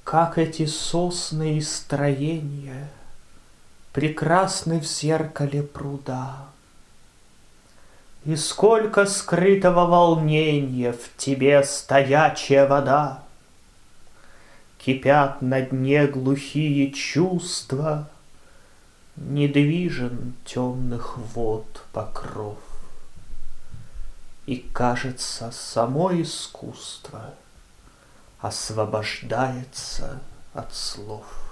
Как эти сосны и строения прекрасны в зеркале пруда, и сколько скрытого волнения в тебе стоячая вода! Кипят на дне глухие чувства, недвижен темных вод покров. И, кажется, само искусство освобождается от слов.